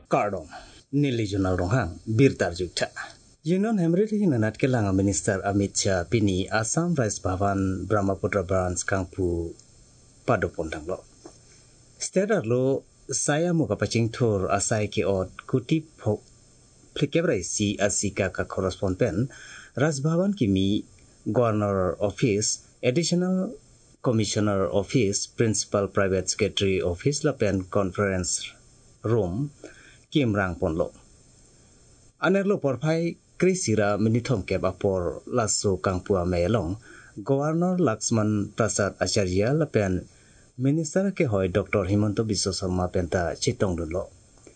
Cardon, Nili Junarong Hang, Birtar Jukta. Union Hemriti Hinanat Kelanga Minister Amit Shah Pini Assam Rice Bhavan Brahmaputra Branch Kangpu Padopontanglo. Stederlo saya muka pacing tur asai ki ot kutip plikebrai si asika ka correspondent Ras Bhavan kimi Governor Office Additional Commissioner Office Principal Private Secretary Office Lapen Conference Room Kimrang Ponlo. Anerlo porpai Krisira minithom keb apor lasso Kangpua Melong Governor Laxman Prasad Acharya Lapen Minister ke hoy Dr. Himanto Biswa Sarma penta chitong dulo.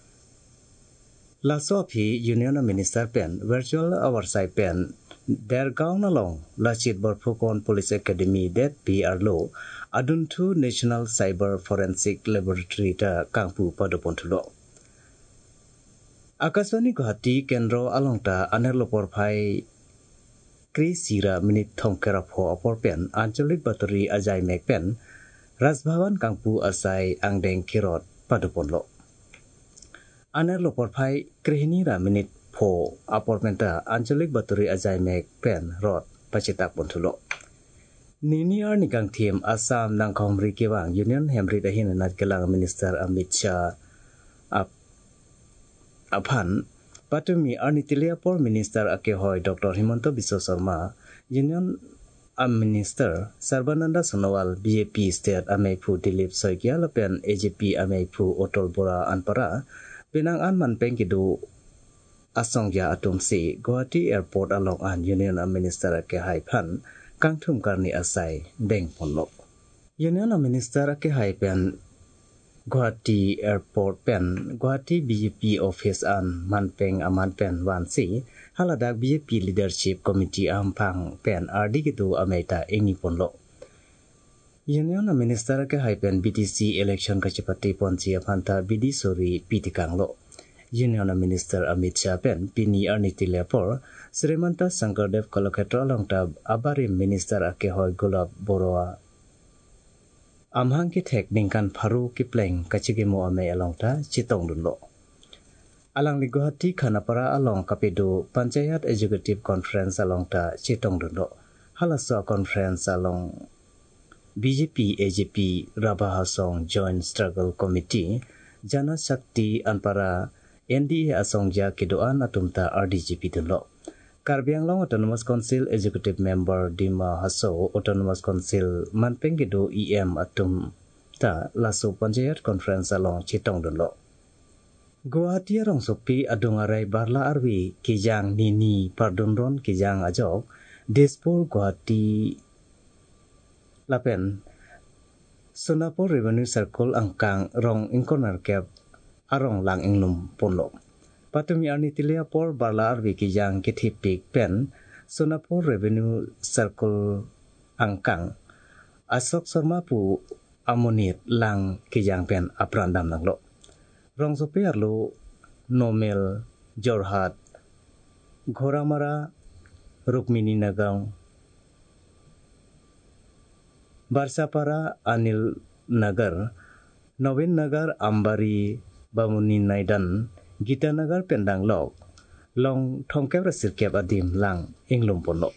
Lasso phi Union Minister pen virtual oversight pen Bergaon along Lachit Borphokon Police Academy that PR law Aduntu National Cyber Forensic Laboratory ta Kangpu Padopontulo. Akaswani Guwahati Kendro alongta anerlo porphai Krisira minithom kerapho apor pen Ancholik Battery Ajai Mek pen Ras Bhavan Kangpu asai angdeng kirot paduponlo. Anerlo porphai krihinira minit pho apormenta Ancholik Battery Ajai Mek pen rot pachitak pontulo. Nini nikang thiem Assam nangkhomri kiwang Union Hemri dahin nat kelang Minister Amit Shah Aphan patumi arnitilia por Minister akehoy Dr. Himanto Biswa Sarma Union Minister Sarbananda Sonowal BJP State Ameipu Dilip Soikia Lapen AJP Ameipu Otol Bora Anpara Pinang An Manpeng Kidu Asongya Atumsi Guwahati Airport along an Union Minister Akehai Phan Kangthum Karni Asai Deng Ponlo. Union Minister Akehai Pen Guwahati Airport Pen Guwahati BJP Office an Manpeng Aman Pen Wansi Haladak BJP Leadership Committee Ampang Pen Ardigitu Ameta Engi Ponlo. Union Minister Akehai Pen BTC Election Kachipati Ponsi Apanta BD Sori Pitikanglo. Union Minister Amit Shah Pen Pini Arnitilepor Srimanta Sankardev Kolokhetra Longtab Abarim Minister Akehoy Gulab Boroa Amhang ki thek ningkan pharu ki pleng kachigemo ame alongta chitong dunlo. Alang li Guwahati Khanapara along kapidu Panchayat Executive Conference alongta chitong dunlo. Halaswa Conference along BJP AJP Rabahasong Joint Struggle Committee Jana Shakti Anpara NDA Asongja Kidoan Atumta RDGP dunlo. Karbi Anglong Autonomous Council Executive Member Dima Hasso Autonomous Council Manpeng Kido EM Atum ta Lasso Panchayat Conference along Chitong dunlo. Guwahati arong sopi adungarai barla arwi kijang nini pardunron kijang ajok Dispur Guwahati Lapen Sonapur Revenue Circle angkang rong incorner cap arong lang inglum ponlo. Patumi arnitilia por barla arwi kijang kitipik pen Sonapur Revenue Circle angkang Asok Sarma pu amonit lang kijang pen aprandam nanglo. Rong sopi arlo Nomel Jorhat Ghoramara Rukmini Nagang Barsapara Anil Nagar Novin Nagar Ambari Bamuni Naidan Gita Nagar Pendang Lok Long Thongkebra Sirkeb Adim Lang Inglum Ponlo.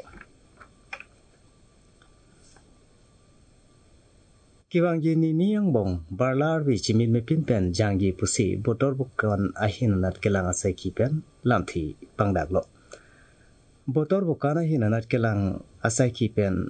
Kiwang Yini Niyang Bong Barlar Vi Chimit Mepin Pen Jangi Pusi Botor Bukan Ahinanat Kelang Asai Kipen Lamthi Pangdaglo. Botor Bukan Ahinanat Kelang Asai Kipen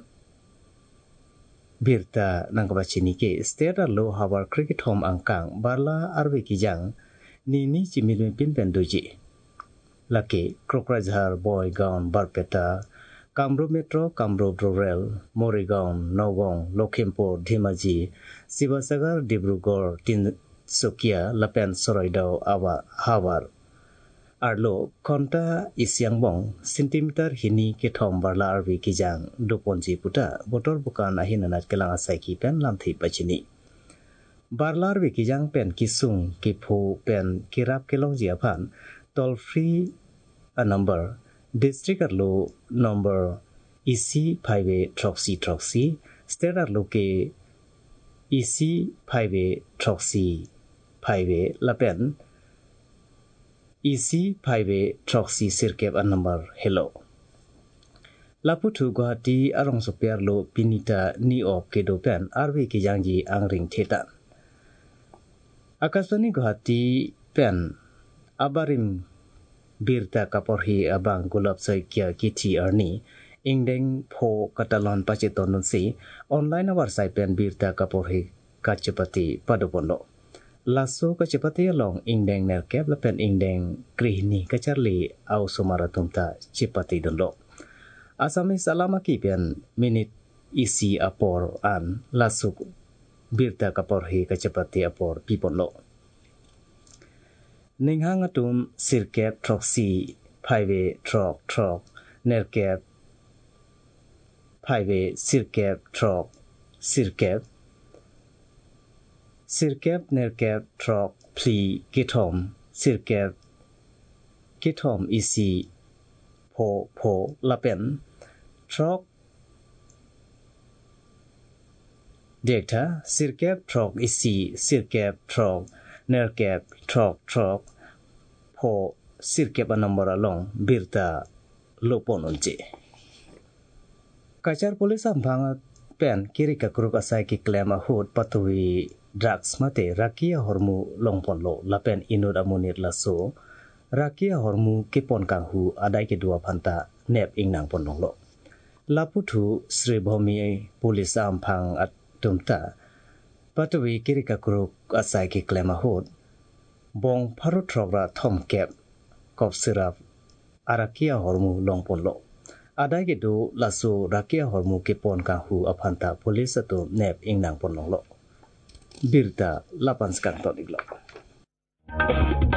Birta Nangkabachini ke Stera Lo Hawar Cricket Home Angkang Barla Arwi Kijang Nini Chimit Mepin Pen Doji Laki Krokrajhar Boy Gaon Barpeta Kamrup Metro, Kamrup Rural, Morigaon, Nogong, Lokhimpur, Dhimaji, Sivasagar, Dibrugarh, Tinsukia, Lapen Soroidao, Awa, Hawar. Arlo, Konta Isyangbong, Centimeter Hini Kithom Barla Arwi Kijang, Duponji Puta, Botor Bukan Ahinanat Kelang Asai Kipen Lamthi Pachini. Barla Arwi Kijang Pen Kisung, Kipu Pen Kirap Kelong Jiapan, toll free a number. District Arlo number EC 5 Troxy State Arlo ke EC 5 Troxy 5 Lapen EC 5 Troxy Sirkep a number hello Laputu Guwahati arong sopiarlo pinita ni of kedopen arwi kijangji angring thetan Akaswani Guwahati pen abarim birta kaporhi abang gulab saikya kiti arni ingdeng pho katalon pacheton si online awar saipen birta kaporhi kachapati padopono lasso kachapati along ingdeng nerkep lapen ingdeng krihni kacharli au somaratumta chipati donlo Asami salama kipian minit isi apor an lasuk birta kaporhi kachapati apor piponlo Ninghang atum sirkep troxy 5 trok nerkep 5 sirkep trok sirkep nerkep trok pli kithom sirkep kithom isi pho lapen trok data sirkep trok isi sirkep trok nerkep trok pho sirkep number along birta lopononje Kachar polis ambang pen kiri kakruk asai ki klema hut patui drugs mate rakia hormu longponlo lapen inud amunir laso rakia hormu kipon kanghu adai ke dua phanta nep ingnang ponlonglo Laputu Sri Bhomi polis ambang atumta patui kiri kakruk asai ki klema hut bong pharutrogra thomkep kop sirap arakia hormu longponlo Adai ke do laso rakia hormu kipon kanghu aphanta polis ato nep ingnang ponlonglo birta lapan skang todiglo